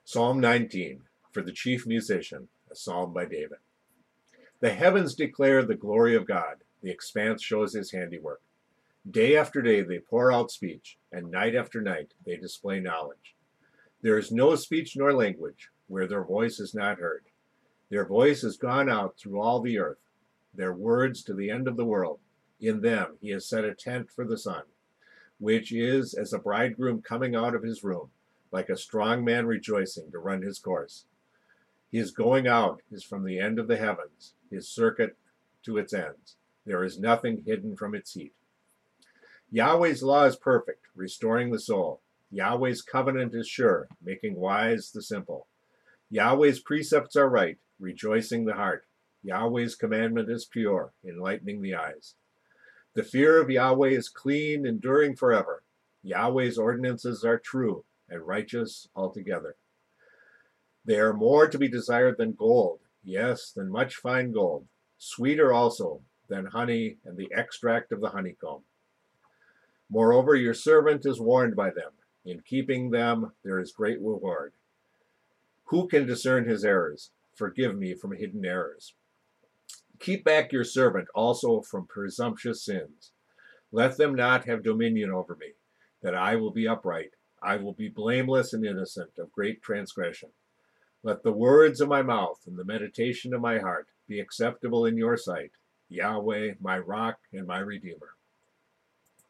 Psalm 19, for the chief musician, a psalm by David. The heavens declare the glory of God, the expanse shows his handiwork. Day after day they pour out speech, and night after night they display knowledge. There is no speech nor language where their voice is not heard. Their voice has gone out through all the earth, their words to the end of the world. In them he has set a tent for the sun, which is as a bridegroom coming out of his room, like a strong man rejoicing to run his course. His going out is from the end of the heavens, his circuit to its ends. There is nothing hidden from its heat. Yahweh's law is perfect, restoring the soul. Yahweh's covenant is sure, making wise the simple. Yahweh's precepts are right, rejoicing the heart. Yahweh's commandment is pure, enlightening the eyes. The fear of Yahweh is clean, enduring forever. Yahweh's ordinances are true and righteous altogether. They are more to be desired than gold, yes, than much fine gold, sweeter also than honey and the extract of the honeycomb. Moreover, your servant is warned by them. In keeping them, there is great reward. Who can discern his errors? Forgive me from hidden errors. Keep back your servant also from presumptuous sins. Let them not have dominion over me, that I will be upright. I will be blameless and innocent of great transgression. Let the words of my mouth and the meditation of my heart be acceptable in your sight, Yahweh, my rock and my redeemer.